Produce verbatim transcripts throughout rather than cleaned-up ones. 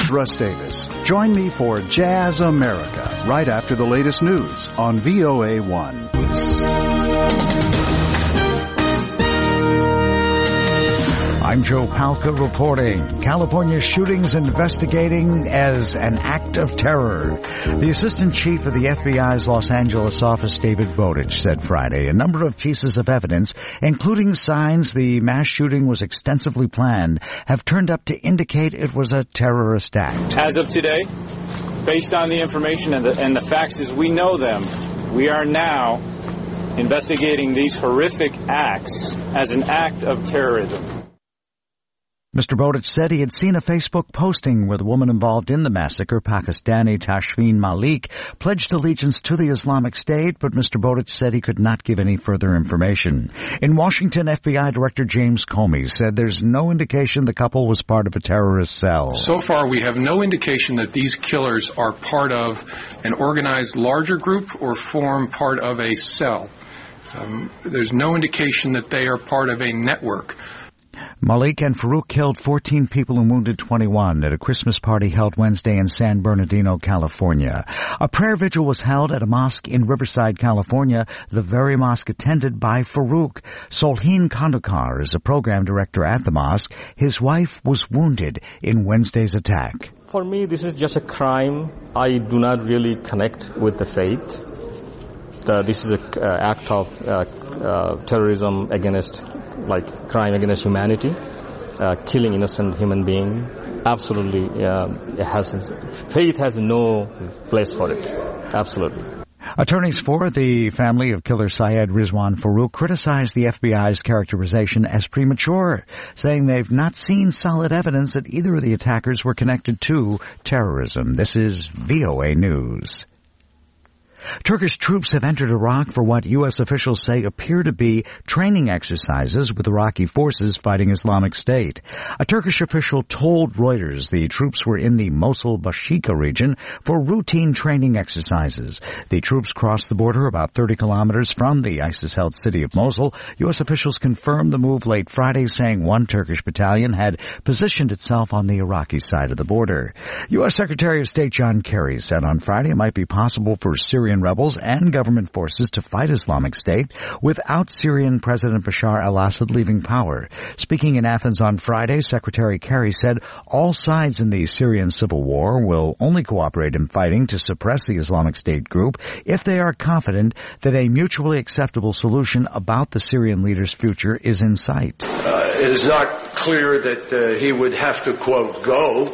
is Russ Davis. Join me for Jazz America right after the latest news on V O A one. I'm Joe Palca reporting. California shootings investigating as an act of terror. The assistant chief of the F B I's Los Angeles office, David Bowditch, said Friday a number of pieces of evidence, including signs the mass shooting was extensively planned, have turned up to indicate it was a terrorist act. As of today, based on the information and the, and the facts as we know them, we are now investigating these horrific acts as an act of terrorism. Mister Bowditch said he had seen a Facebook posting where the woman involved in the massacre, Pakistani Tashfeen Malik, pledged allegiance to the Islamic State, but Mister Bowditch said he could not give any further information. In Washington, F B I Director James Comey said there's no indication the couple was part of a terrorist cell. So far, we have no indication that these killers are part of an organized larger group or form part of a cell. Um, there's no indication that they are part of a network. Malik and Farouk killed fourteen people and wounded twenty-one at a Christmas party held Wednesday in San Bernardino, California. A prayer vigil was held at a mosque in Riverside, California, the very mosque attended by Farouk. Solheen Kandukar is a program director at the mosque. His wife was wounded in Wednesday's attack. For me, this is just a crime. I do not really connect with the faith. Uh, this is an uh, act of uh, uh, terrorism against, like, crime against humanity, uh, killing innocent human being. Absolutely, uh, it has, faith has no place for it. Absolutely. Attorneys for the family of killer Syed Rizwan Farouk criticized the F B I's characterization as premature, saying they've not seen solid evidence that either of the attackers were connected to terrorism. This is V O A News. Turkish troops have entered Iraq for what U S officials say appear to be training exercises with Iraqi forces fighting Islamic State. A Turkish official told Reuters the troops were in the Mosul-Bashika region for routine training exercises. The troops crossed the border about thirty kilometers from the ISIS-held city of Mosul. U S officials confirmed the move late Friday, saying one Turkish battalion had positioned itself on the Iraqi side of the border. U S Secretary of State John Kerry said on Friday it might be possible for Syrian rebels and government forces to fight Islamic State without Syrian President Bashar al-Assad leaving power. Speaking in Athens on Friday, Secretary Kerry said all sides in the Syrian civil war will only cooperate in fighting to suppress the Islamic State group if they are confident that a mutually acceptable solution about the Syrian leader's future is in sight. Uh, it is not clear that uh, he would have to, quote, go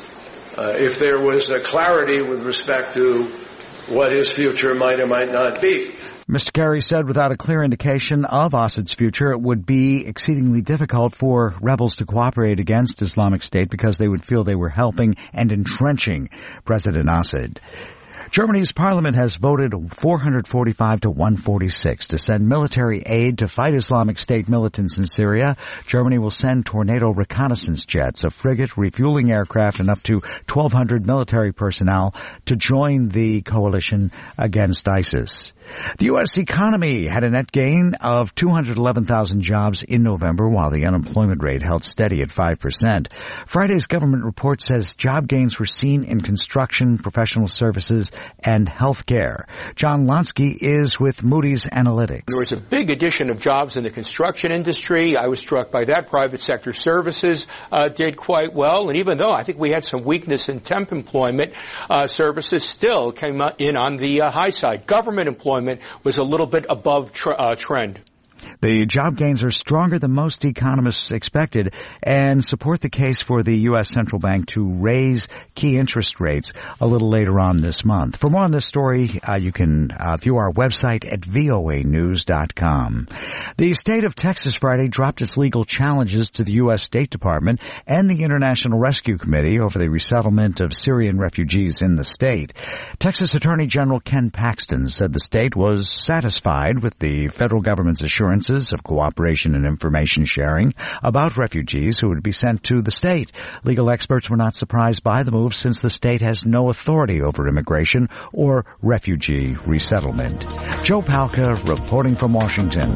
uh, if there was a clarity with respect to what his future might or might not be. Mister Kerry said without a clear indication of Assad's future, it would be exceedingly difficult for rebels to cooperate against Islamic State because they would feel they were helping and entrenching President Assad. Germany's parliament has voted four hundred forty-five to one forty-six to send military aid to fight Islamic State militants in Syria. Germany will send Tornado reconnaissance jets, a frigate, refueling aircraft, and up to twelve hundred military personnel to join the coalition against ISIS. The U S economy had a net gain of two hundred eleven thousand jobs in November, while the unemployment rate held steady at five percent. Friday's government report says job gains were seen in construction, professional services, and health care. John Lonsky is with Moody's Analytics. There was a big addition of jobs in the construction industry. I was struck by that. Private sector services uh, did quite well. And even though I think we had some weakness in temp employment, uh, services still came in on the uh, high side. Government employment was a little bit above tr- uh, trend. The job gains are stronger than most economists expected and support the case for the U S central bank to raise key interest rates a little later on this month. For more on this story, uh, you can uh, view our website at V O A news dot com. The state of Texas Friday dropped its legal challenges to the U S State Department and the International Rescue Committee over the resettlement of Syrian refugees in the state. Texas Attorney General Ken Paxton said the state was satisfied with the federal government's assurance of cooperation and information sharing about refugees who would be sent to the state. Legal experts were not surprised by the move since the state has no authority over immigration or refugee resettlement. Joe Palca reporting from Washington.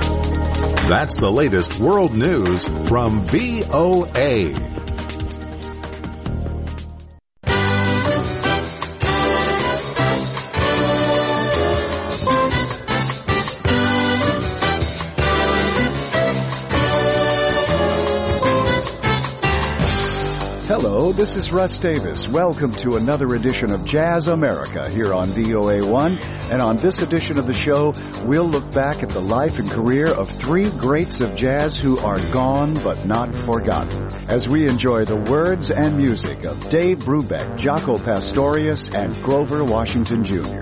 That's the latest world news from V O A. Hello, this is Russ Davis. Welcome to another edition of Jazz America here on V O A one. And on this edition of the show, we'll look back at the life and career of three greats of jazz who are gone but not forgotten, as we enjoy the words and music of Dave Brubeck, Jaco Pastorius, and Grover Washington Junior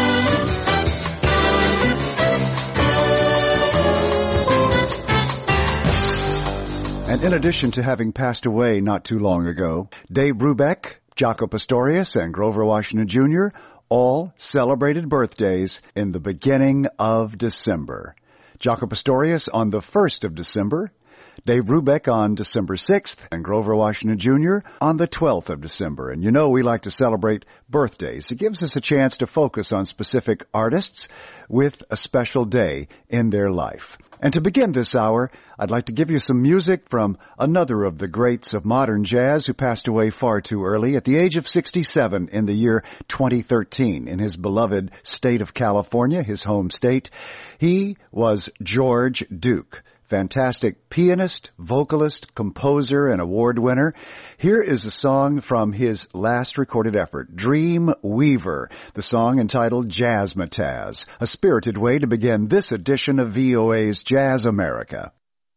And in addition to having passed away not too long ago, Dave Brubeck, Jaco Pastorius, and Grover Washington Junior all celebrated birthdays in the beginning of December. Jaco Pastorius on the first of December, Dave Brubeck on December sixth, and Grover Washington Junior on the twelfth of December. And you know we like to celebrate birthdays. It gives us a chance to focus on specific artists with a special day in their life. And to begin this hour, I'd like to give you some music from another of the greats of modern jazz who passed away far too early at the age of sixty-seven in the year twenty thirteen in his beloved state of California, his home state. He was George Duke. Fantastic pianist, vocalist, composer, and award winner. Here is a song from his last recorded effort, Dream Weaver, the song entitled Jazzmatazz, a spirited way to begin this edition of V O A's Jazz America.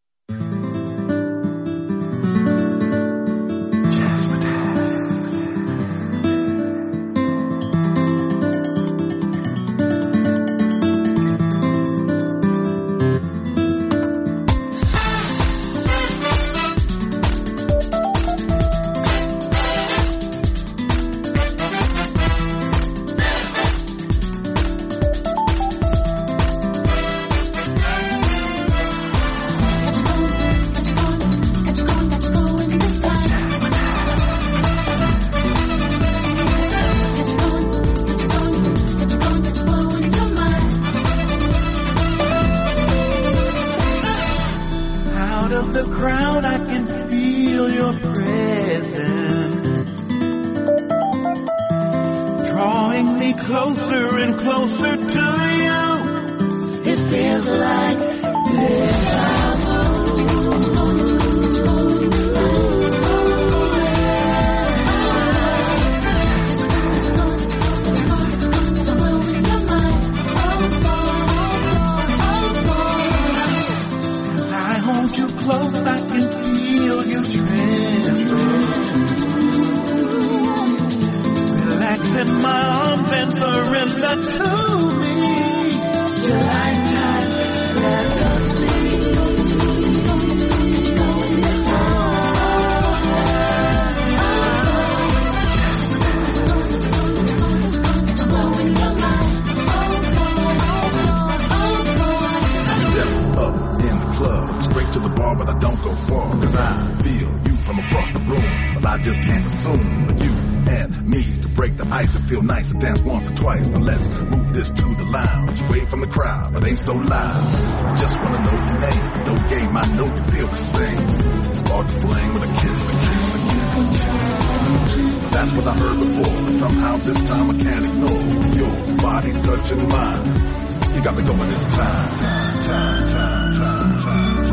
So loud, just wanna know your name. No game, I know you feel the same. Spark the flame with a kiss. That's what I heard before, but somehow this time I can't ignore your body touching mine. You got me going this time. Time, time, time, time, time,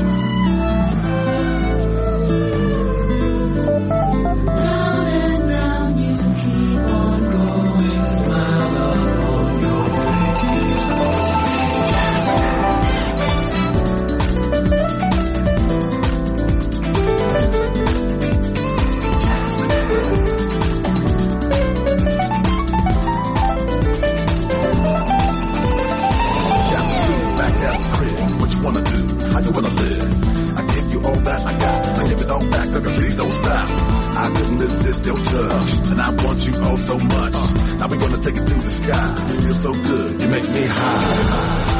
time. Down and down, you keep on going. Smile on your face. How you wanna live? I give you all that I got. I give it all back, baby, please don't stop. I couldn't resist your touch, and I want you all so much. Now we're gonna take it to the sky. You feel so good, you make me high.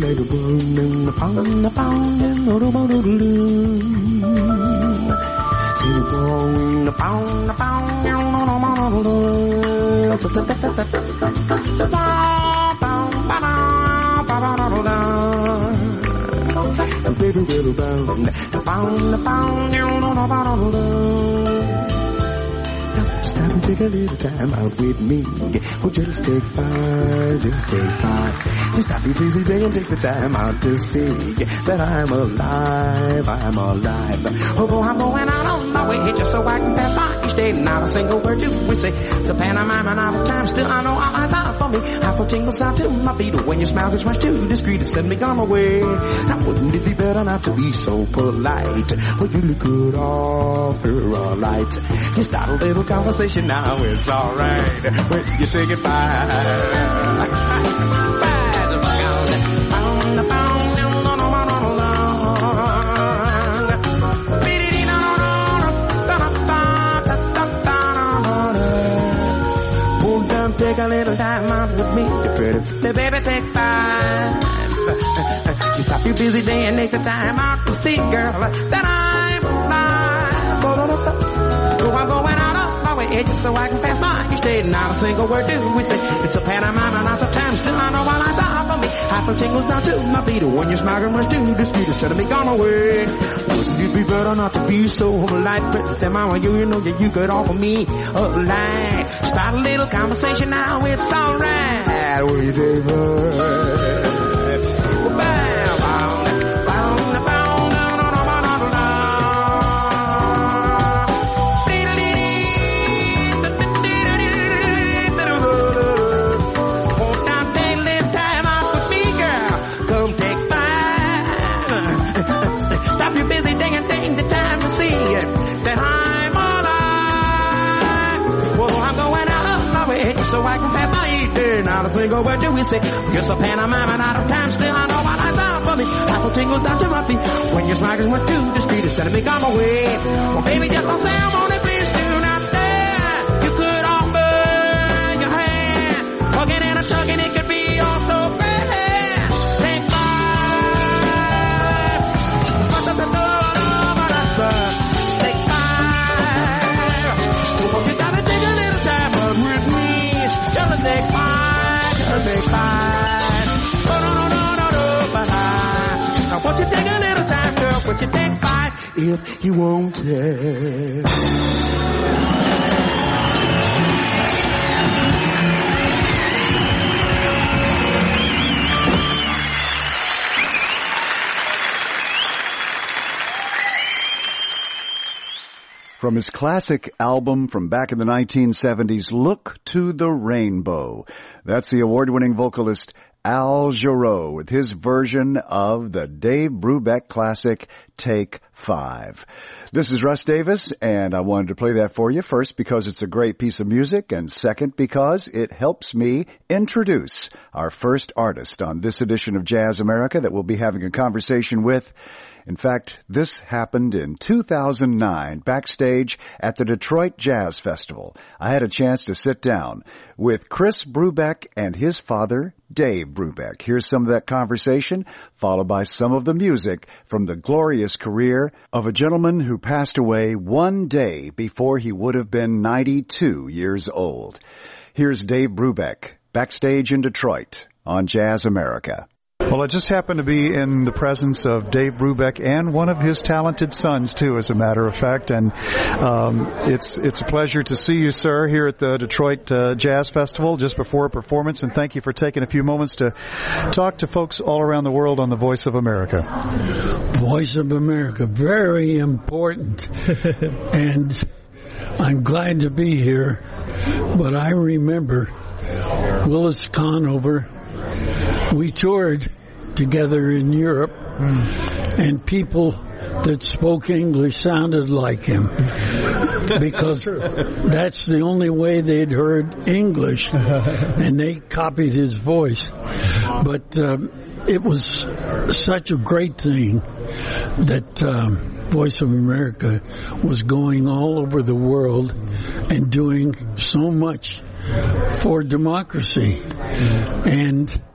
little boom, and the pound, the pound, and the little boom. See the boom, the pound, the pound, and stop and take a little time out with me. Oh, just take five, just take five. Just stop your busy day and take the time out to see that I'm alive, I'm alive. Although I'm going out on my way just so I can pass by each day. Not a single word do we say. It's a pantomime and out of time. Still I know all eyes out for me. I feel tingles down to my feet. When your smile gets much too discreet to send me on my way. Now wouldn't it be better not to be so polite? Well, you look good off, you're all right. Just start a little conversation now, it's alright. When you take it by. Take a little time out with me, you pretty baby, take five. You stop your busy day and take the time out to see, girl, that I'm alive. Oh, I'm going out of my way just so I can pass by each day. Not a single word do we say. It's a pantomime and not a time. Still I know while I die for me. Half the tingles down to my feet. When you're smiling much too discreet to set me gone away. Wouldn't it be better not to be so polite? But tell mama you, you know that you could offer me a line. Start a little conversation now, it's alright. Will you take her? So I can pass my evening. Not a single word do we say. Just a pantomime and out of time. Still I know what eyes out for me. Half a tingles down to my feet. When your smiles went too discreet, it's sending me on my way. Well, baby, just don't say I'm on it. Please do not stand. You could offer your hand. Hugging and a chugging, it could be all so bad. Take five. Take five. Well, you gotta take a little time out with me. Just take five, just take five. Oh, no, no, no, no, no, but I. Now, won't you take a little time, girl? Won't you take five if you won't tell? From his classic album from back in the nineteen seventies, Look to the Rainbow. That's the award-winning vocalist Al Jarreau with his version of the Dave Brubeck classic, Take Five. This is Russ Davis, and I wanted to play that for you, first because it's a great piece of music, and second because it helps me introduce our first artist on this edition of Jazz America that we'll be having a conversation with. In fact, this happened in two thousand nine, backstage at the Detroit Jazz Festival. I had a chance to sit down with Chris Brubeck and his father, Dave Brubeck. Here's some of that conversation, followed by some of the music from the glorious career of a gentleman who passed away one day before he would have been ninety-two years old. Here's Dave Brubeck, backstage in Detroit on Jazz America. Well, I just happened to be in the presence of Dave Brubeck and one of his talented sons, too, as a matter of fact. And um, it's it's a pleasure to see you, sir, here at the Detroit uh, Jazz Festival just before a performance. And thank you for taking a few moments to talk to folks all around the world on the Voice of America. Voice of America, very important. And I'm glad to be here. But I remember Willis Conover. We toured together in Europe, mm. and people that spoke English sounded like him because that's, that's the only way they'd heard English, and they copied his voice. But um, it was such a great thing that um, Voice of America was going all over the world and doing so much for democracy. And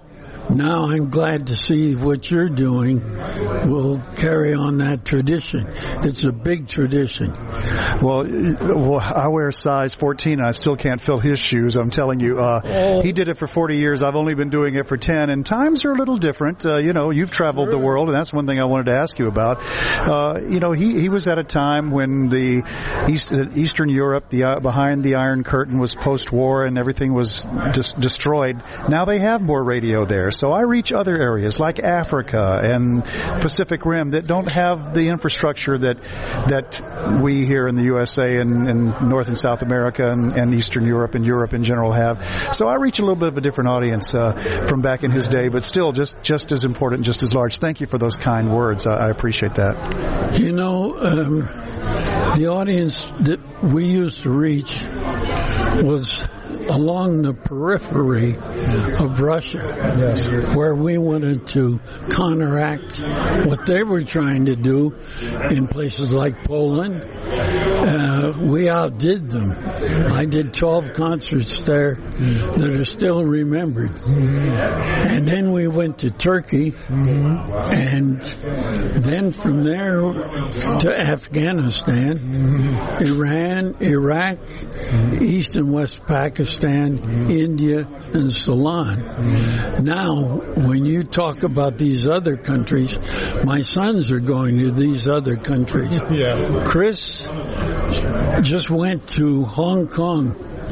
now I'm glad to see what you're doing will carry on that tradition. It's a big tradition. Well, well I wear size fourteen, and I still can't fill his shoes. I'm telling you, uh, oh. he did it for forty years. I've only been doing it for ten, and times are a little different. Uh, you know, you've traveled the world, and that's one thing I wanted to ask you about. Uh, you know, he, he was at a time when the East, uh, Eastern Europe, the uh, behind the Iron Curtain, was post-war, and everything was dis- destroyed. Now they have more radio there, so I reach other areas like Africa and Pacific Rim that don't have the infrastructure that that we here in the U S A and, and North and South America and, and Eastern Europe and Europe in general have. So I reach a little bit of a different audience uh, from back in his day, but still just, just as important, just as large. Thank you for those kind words. I, I appreciate that. You know, um, the audience that we used to reach was along the periphery of Russia, yes, where we wanted to counteract what they were trying to do in places like Poland. Uh, we outdid them. I did twelve concerts there that are still remembered. And then we went to Turkey, and then from there to Afghanistan, Iran, Iraq, East and West Pakistan, India, and Ceylon. Now, when you talk about these other countries, my sons are going to these other countries. Yeah. Chris just went to Hong Kong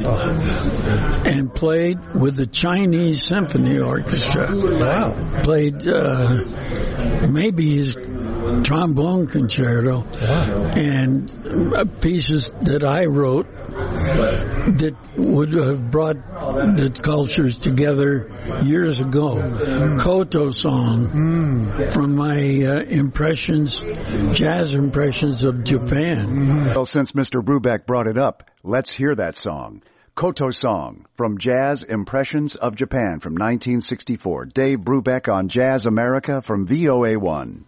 and played with the Chinese Symphony Orchestra. Wow. Played uh, maybe his trombone concerto, wow, and uh, pieces that I wrote that would have brought the cultures together years ago. Koto song mm. from my uh, impressions, jazz impressions of Japan. Well, since Mister Brubeck brought it up, let's hear that song. Koto Song from Jazz Impressions of Japan from nineteen sixty-four. Dave Brubeck on Jazz America from V O A one.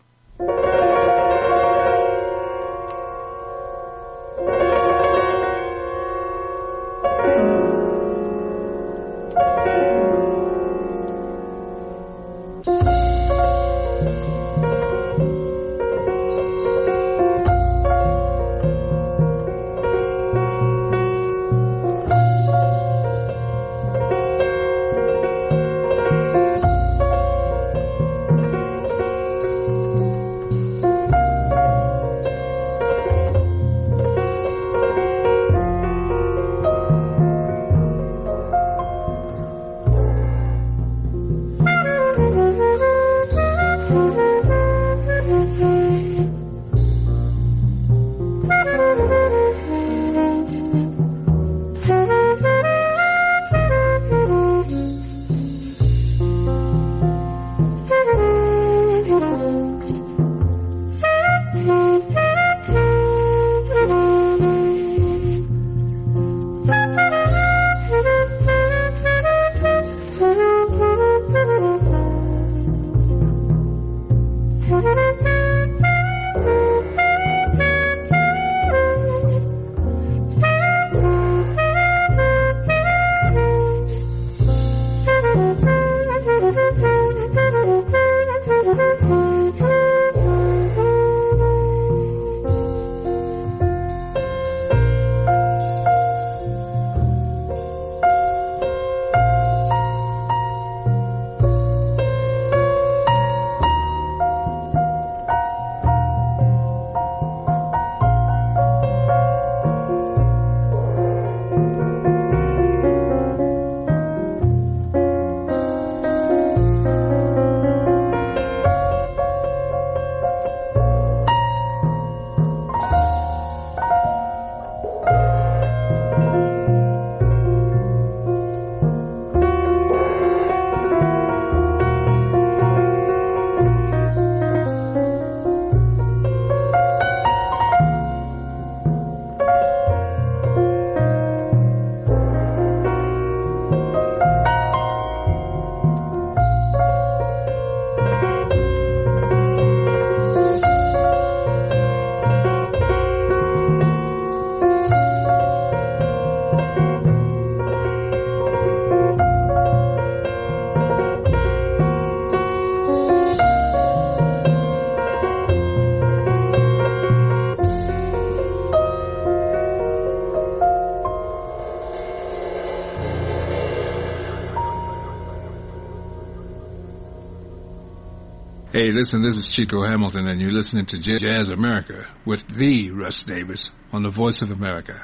Hey, listen, this is Chico Hamilton, and you're listening to Jazz America with the Russ Davis on the Voice of America.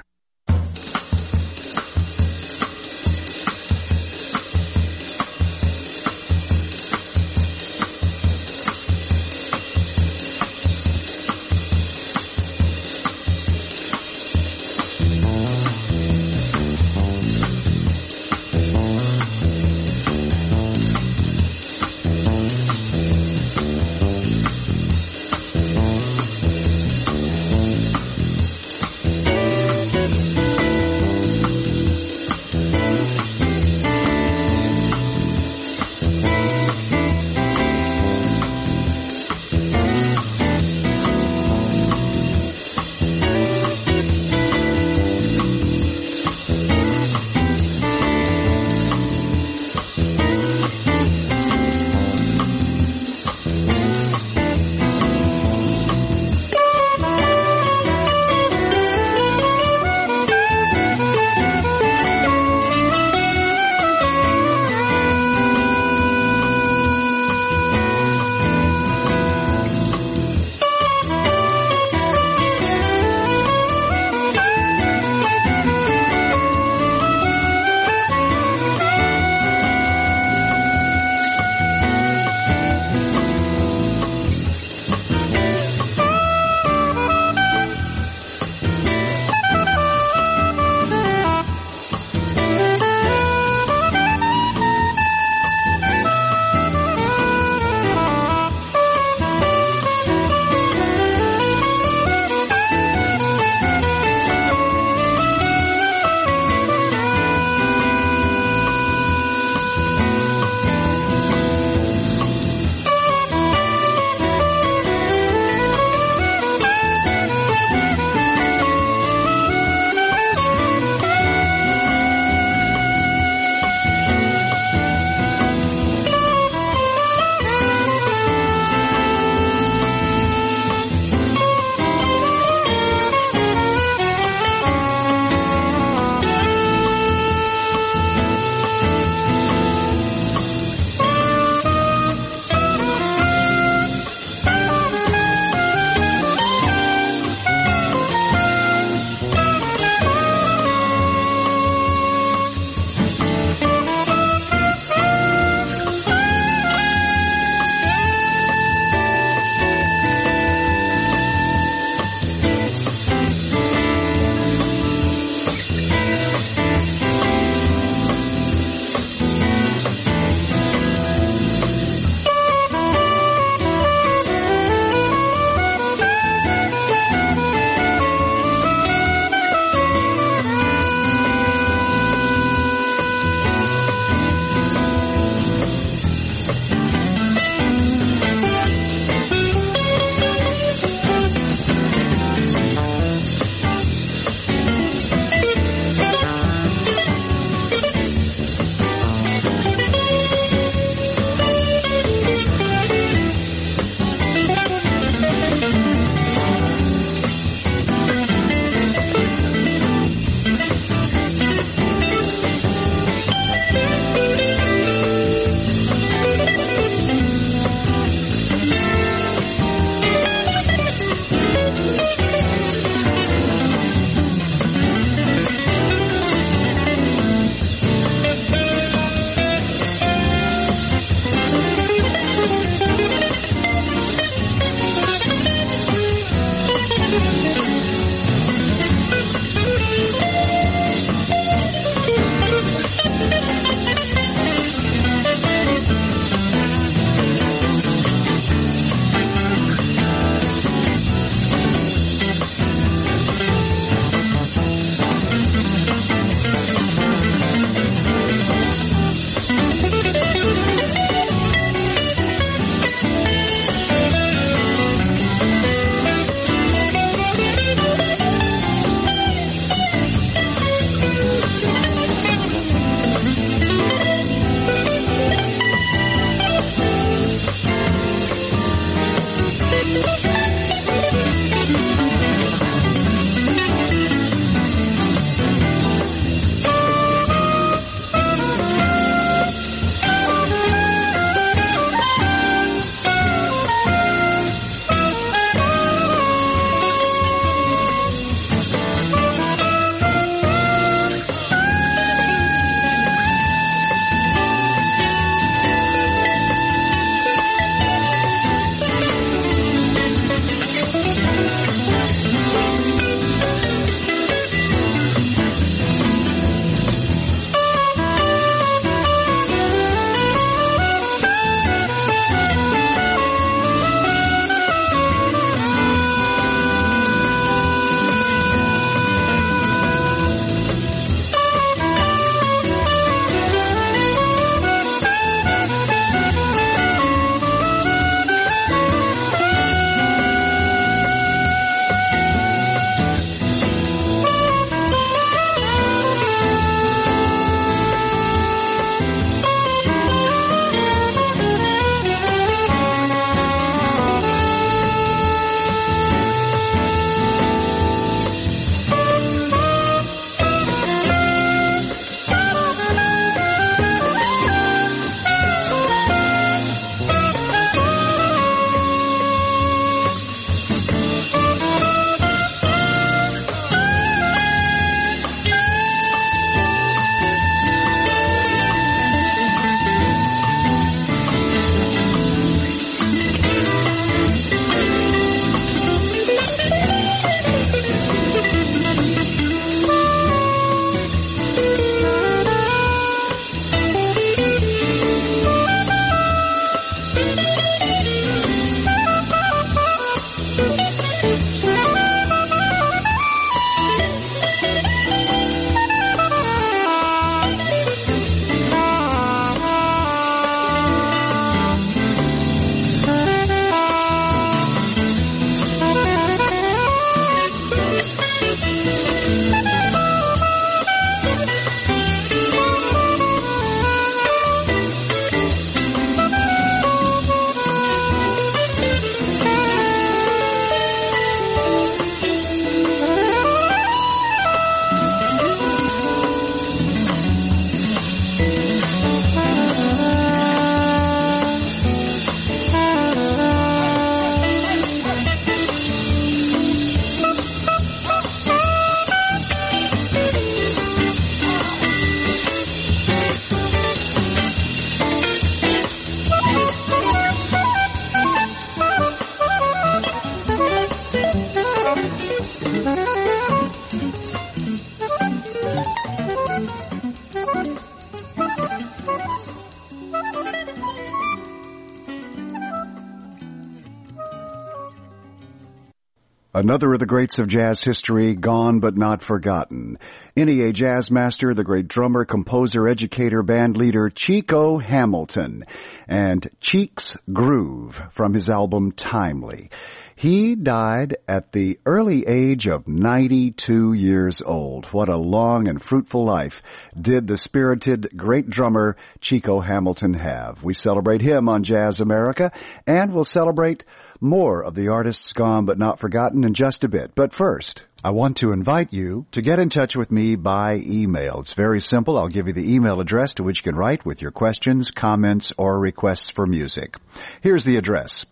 Another of the greats of jazz history, gone but not forgotten. N E A jazz master, the great drummer, composer, educator, band leader, Chico Hamilton. And Cheek's Groove from his album Timely. He died at the early age of ninety-two years old. What a long and fruitful life did the spirited great drummer Chico Hamilton have. We celebrate him on Jazz America, and we'll celebrate more of the artists gone but not forgotten in just a bit. But first, I want to invite you to get in touch with me by email. It's very simple. I'll give you the email address to which you can write with your questions, comments, or requests for music. Here's the address: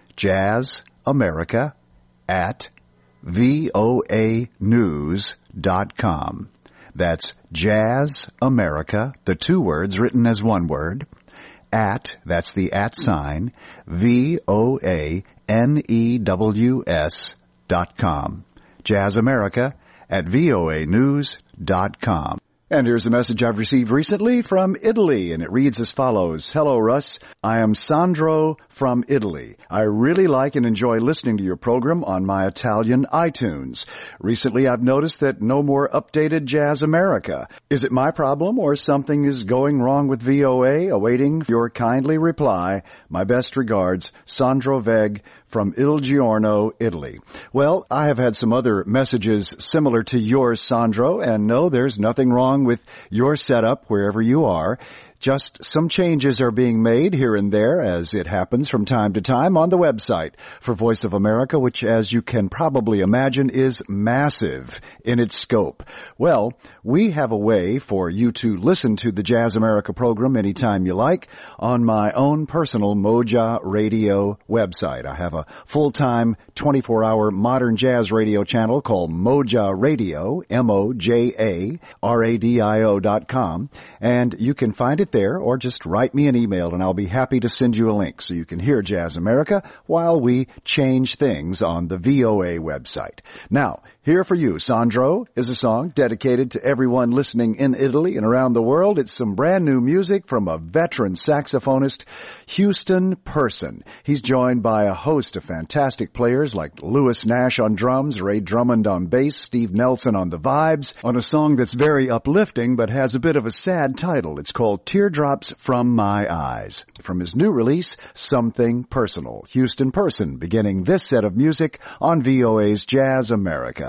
jazzamerica at voa news dot com. That's jazzamerica, the two words written as one word, at, that's the at sign, V O A N E W S dot com. Jazzamerica at voa news dot com. And here's a message I've received recently from Italy, and it reads as follows. Hello, Russ. I am Sandro from Italy. I really like and enjoy listening to your program on my Italian iTunes. Recently, I've noticed that no more updated Jazz America. Is it my problem or something is going wrong with V O A? Awaiting your kindly reply. My best regards, Sandro Veg from Il Giorno, Italy. Well, I have had some other messages similar to yours, Sandro, and no, there's nothing wrong with your setup wherever you are. Just some changes are being made here and there, as it happens from time to time, on the website for Voice of America, which, as you can probably imagine, is massive in its scope. Well, we have a way for you to listen to the Jazz America program anytime you like on my own personal Moja Radio website. I have a full-time twenty-four hour modern jazz radio channel called Moja Radio, M O J A R A D I O dot com, and you can find it there, or just write me an email and I'll be happy to send you a link so you can hear Jazz America while we change things on the V O A website. Now, here for you, Sandro, is a song dedicated to everyone listening in Italy and around the world. It's some brand new music from a veteran saxophonist, Houston Person. He's joined by a host of fantastic players like Louis Nash on drums, Ray Drummond on bass, Steve Nelson on the vibes, on a song that's very uplifting but has a bit of a sad title. It's called Teardrops from My Eyes. From his new release, Something Personal. Houston Person, beginning this set of music on V O A's Jazz America.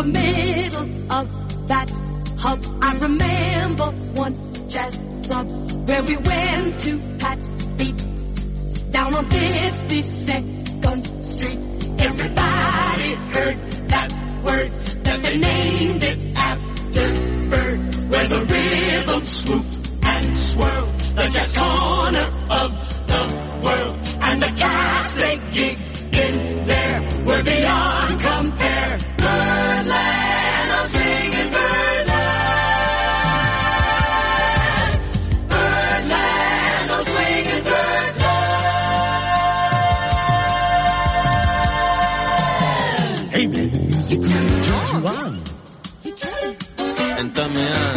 middle of that hub. I remember one jazz club where we went to Pat Beat down on fifty-second Street. Everybody heard that word that they named it after Bird, where the rhythm swooped and swirled, the jazz corner of the world, and the cats they gigged in there were beyond compare. Birdland, I'm singing Birdland. Birdland, I'm swinging Birdland. Hey man, the music turns you on. Entrame a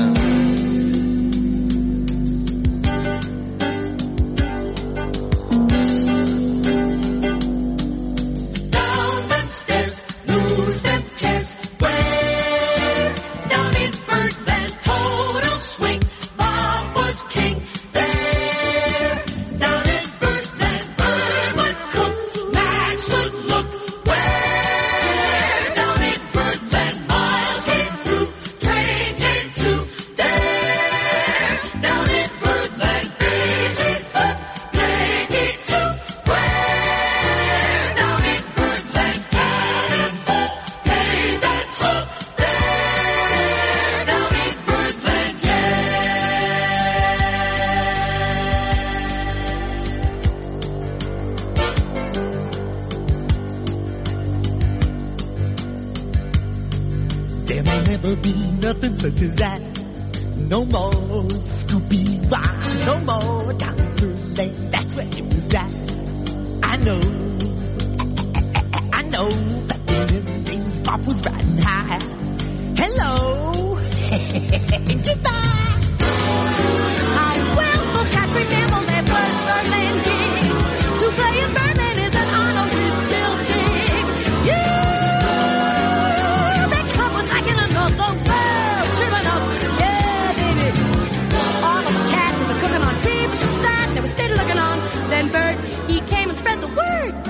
such as that. No more Scooby Rock, no more Doctor Lane. That's where it was at. I know, I know that then things Bob was riding high. Hello, goodbye. I well, those cats remember their first Birdland gig. To play in Birdland is an honor we still dig. Yeah, that club was like in another world. Then Bird, he came and spread the word.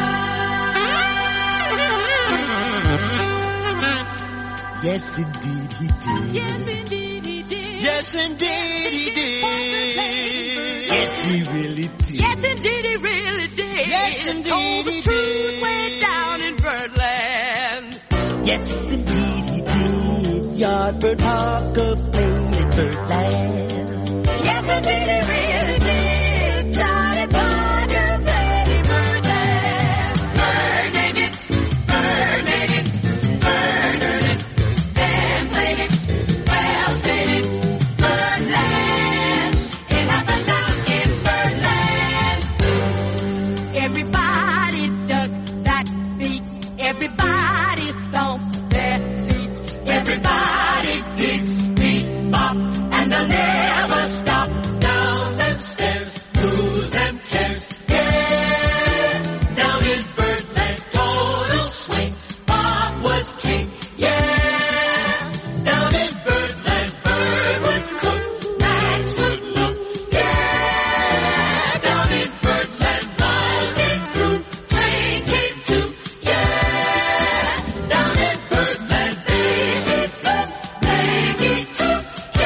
Yes, indeed he did. Yes, indeed he did. Yes, indeed he did. Yes, he really did. Yes, indeed he really did. Yes, indeed Told the he truth did. way down in Birdland. Yes, indeed he did. Yardbird Parker played in Birdland. Yes, indeed he really did. Charlie Parker played in Birdland. Bird named it, Bird made it, Bird earned it, then played it, well said it. Birdland, it happened down in Birdland. Everybody dug that beat, everybody stomped their feet, everybody did beat bop, and they'll never stop. Down them stairs, lose them cares, yeah. Down in Birdland, total swing, Bob was king, yeah. Down in Birdland, Bird would cook, Max would look, yeah. Down in Birdland, miles came through, train came too, yeah. Down in Birdland, easy flow, make it too,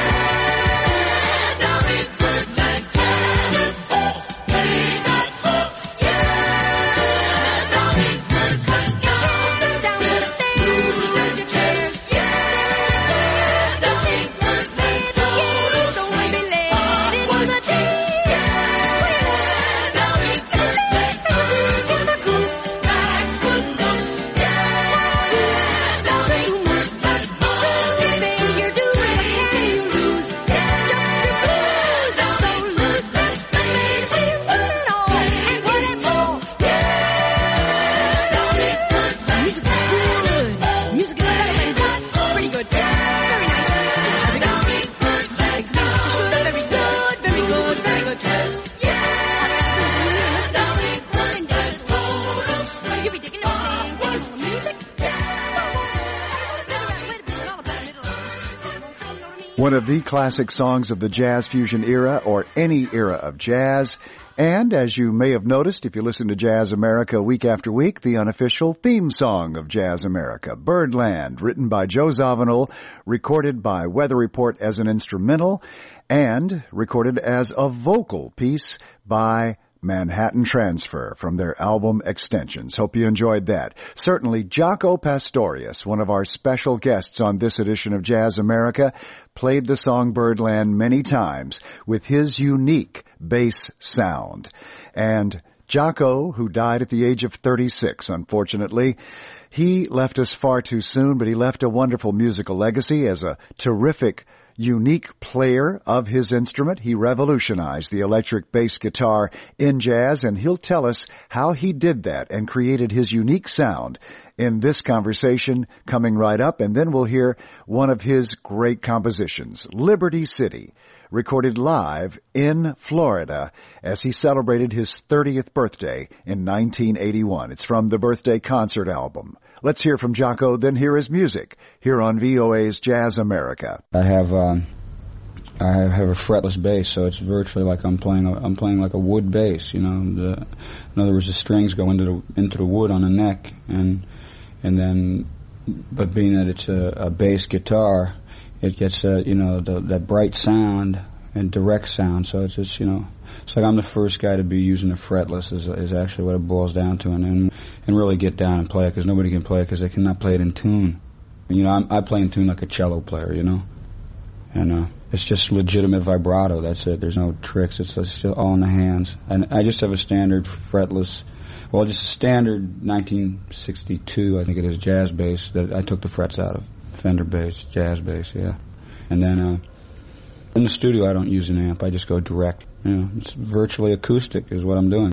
yeah. Down in Birdland, cannonball, play that hole, yeah. Down in Birdland, down the stairs, lose them cares, yeah. Down in Birdland, total swing, Bob was king, yeah. Down in Birdland, Bird would cook, Max would look, yeah. Down in Birdland, miles came through, train came too, yeah. Just your blues, down in Birdland, basic burn all, and what it's all, yeah. Down in Birdland, music is good, music is good, pretty good, very nice. Down in Birdland, very good, very good, very good, yeah. Down in Birdland, total swing, you be digging everything, digging some music, One of the classic songs of the jazz fusion era, or any era of jazz, And as you may have noticed, if you listen to Jazz America week after week, the unofficial theme song of Jazz America, Birdland, written by Joe Zawinul, recorded by Weather Report as an instrumental, and recorded as a vocal piece by Manhattan Transfer from their album Extensions. Hope you enjoyed that. Certainly, Jaco Pastorius, one of our special guests on this edition of Jazz America, played the song Birdland many times with his unique bass sound. And Jaco, who died at the age of thirty-six, unfortunately, he left us far too soon, but he left a wonderful musical legacy as a terrific unique player of his instrument. He revolutionized the electric bass guitar in jazz, and he'll tell us how he did that and created his unique sound in this conversation coming right up. And then we'll hear one of his great compositions, Liberty City, recorded live in Florida as he celebrated his thirtieth birthday in nineteen eighty-one. It's from the Birthday Concert album. Let's hear from Jaco, then hear his music here on V O A's Jazz America. I have um, I have a fretless bass, so it's virtually like I'm playing a, I'm playing like a wood bass. You know, the, in other words, the strings go into the into the wood on the neck, and and then, but being that it's a, a bass guitar, it gets a, you know the, that bright sound and direct sound. So it's just, you know. It's like I'm the first guy to be using the fretless is, is actually what it boils down to, and and, and really get down and play it, because nobody can play it because they cannot play it in tune. You know, I'm, I play in tune like a cello player, you know, and uh, it's just legitimate vibrato. That's it. There's no tricks. It's, it's still all in the hands. And I just have a standard fretless, well, just a standard nineteen sixty-two, I think it is, jazz bass that I took the frets out of. Fender bass, jazz bass, yeah. And then uh, in the studio, I don't use an amp. I just go direct. You know, it's virtually acoustic is what I'm doing.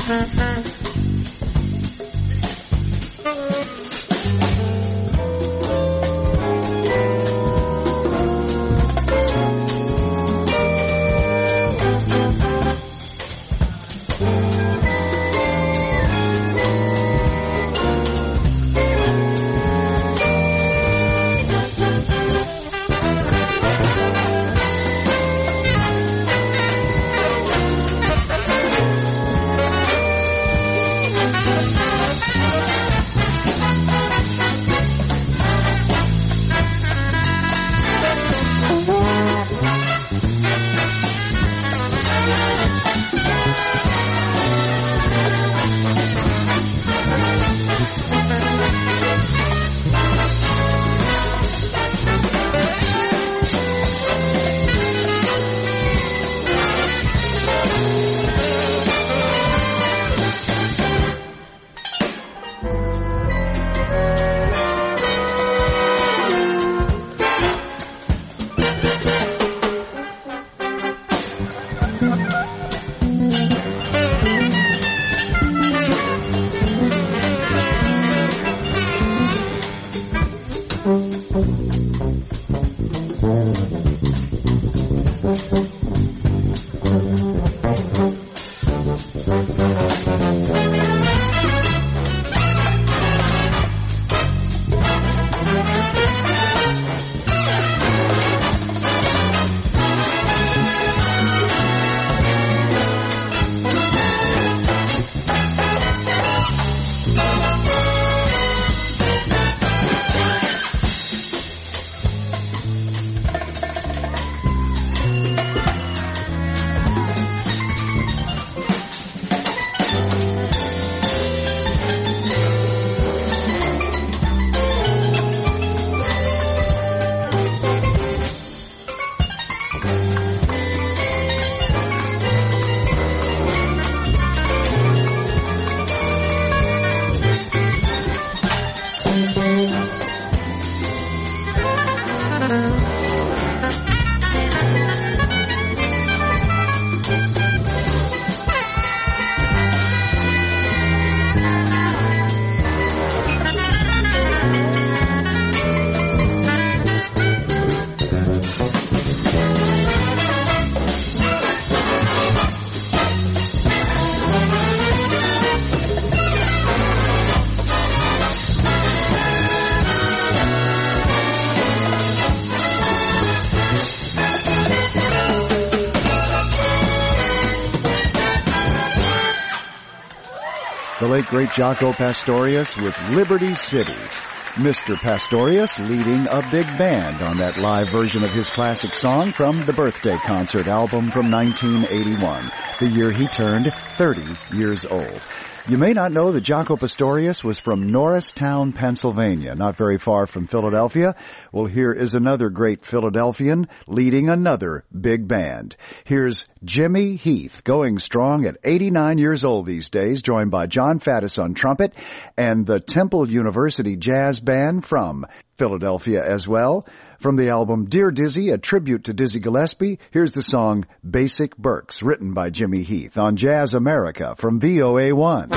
The late, great Jaco Pastorius with Liberty City. Mister Pastorius leading a big band on that live version of his classic song from the Birthday Concert album from nineteen eighty-one, the year he turned thirty years old. You may not know that Jaco Pastorius was from Norristown, Pennsylvania, not very far from Philadelphia. Well, here is another great Philadelphian leading another big band. Here's Jimmy Heath, going strong at eighty-nine years old these days, joined by John Faddis on trumpet and the Temple University Jazz Band from Philadelphia as well. From the album Dear Dizzy, a tribute to Dizzy Gillespie, here's the song Basic Berks, written by Jimmy Heath on Jazz America from V O A one.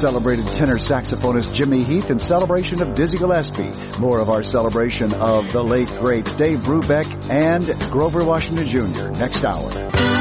celebrated tenor saxophonist Jimmy Heath in celebration of Dizzy Gillespie. More of our celebration of the late, great Dave Brubeck and Grover Washington Junior next hour.